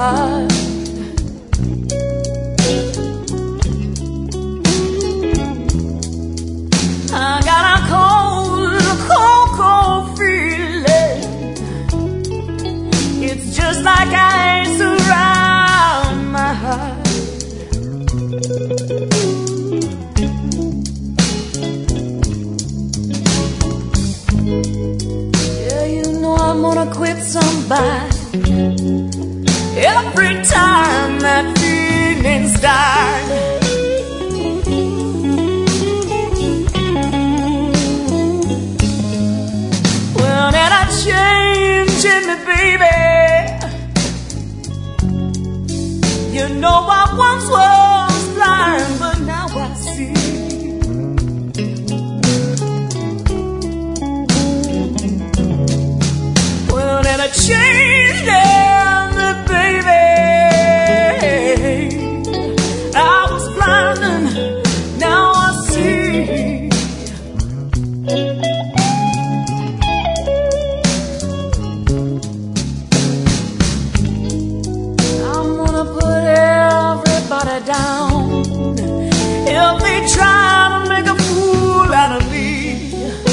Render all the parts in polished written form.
heart. I got a cold, cold, cold feeling. It's just like ice around my heart. Yeah, you know I'm gonna quit somebody every time that feeling starts. Well, then I change in me, baby. You know I once was blind, but now I see. Well, then I changed in me, baby. I was blind and now I see. Down if they try to make a fool out of me.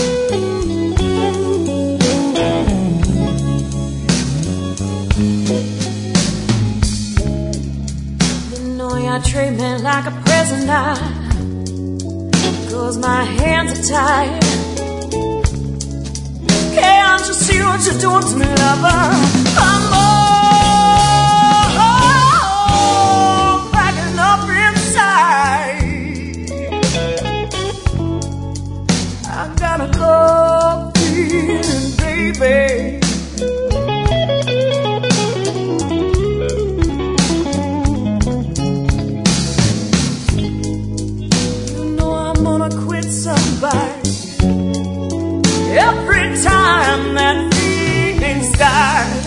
You know you treat me like a prisoner, 'cause my hands are tied. Can't you see what you're doing to me, lover? I'm a cold feeling, baby. You know I'm gonna quit somebody every time that feeling starts.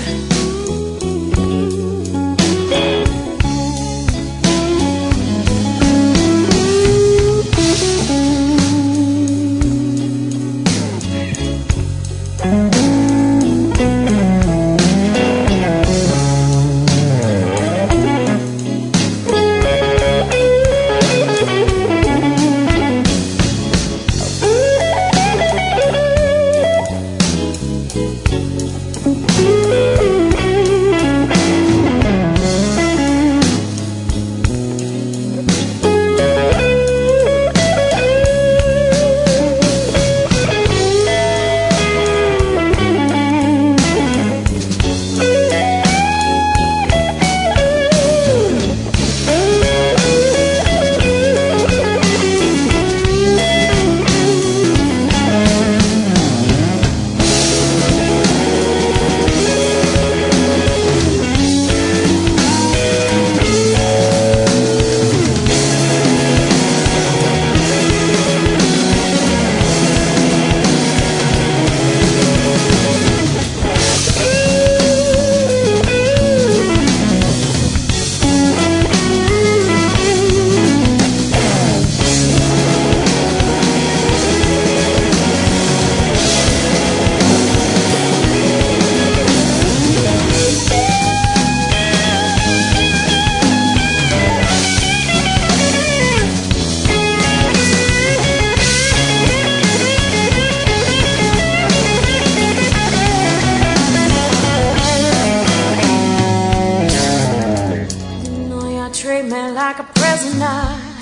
Treat me like a prisoner,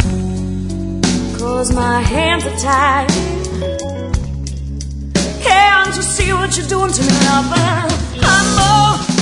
'cause my hands are tied. Can't you see what you're doing to me, lover? I'm more